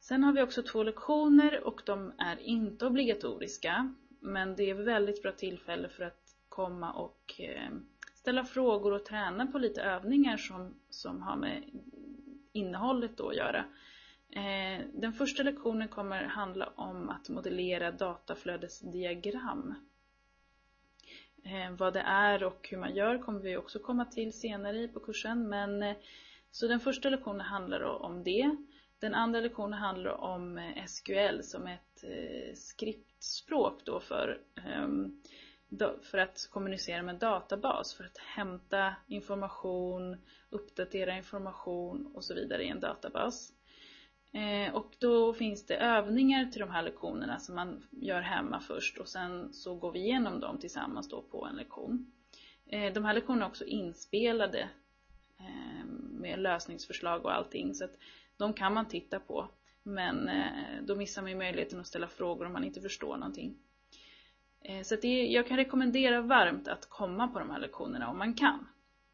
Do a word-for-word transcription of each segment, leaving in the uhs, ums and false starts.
Sen har vi också två lektioner och de är inte obligatoriska. Men det är väldigt bra tillfälle för att komma och eh, ställa frågor och träna på lite övningar som, som har med innehållet då att göra. Eh, den första lektionen kommer handla om att modellera dataflödesdiagram. Eh, vad det är och hur man gör kommer vi också komma till senare på kursen. Men, eh, så den första lektionen handlar om det. Den andra lektionen handlar om S Q L som ett eh, skriptspråk då för, eh, för att kommunicera med databas. För att hämta information, uppdatera information och så vidare i en databas. Eh, och då finns det övningar till de här lektionerna som man gör hemma först. Och sen så går vi igenom dem tillsammans då på en lektion. Eh, de här lektionerna är också inspelade eh, med lösningsförslag och allting. Så att de kan man titta på. Men eh, då missar man ju möjligheten att ställa frågor om man inte förstår någonting. Eh, så att det, jag kan rekommendera varmt att komma på de här lektionerna om man kan.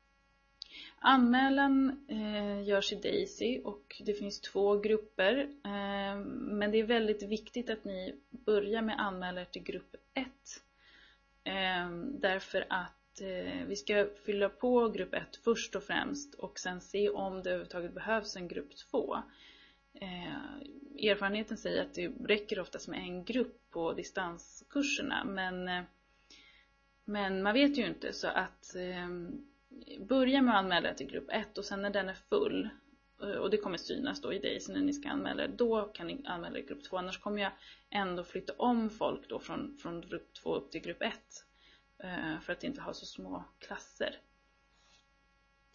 Anmälan eh, görs i Daisy och det finns två grupper. Eh, men det är väldigt viktigt att ni börjar med anmälan till grupp ett. Eh, därför att eh, vi ska fylla på grupp ett först och främst och sen se om det överhuvudtaget behövs en grupp två. Eh, erfarenheten säger att det räcker oftast med en grupp på distanskurserna. Men, eh, men man vet ju inte så att... Eh, Börja med att anmäla till grupp ett och sen när den är full och det kommer synas då i Daisy när ni ska anmäla, då kan ni anmäla i grupp två. Annars kommer jag ändå flytta om folk då från, från grupp två upp till grupp ett för att inte ha så små klasser.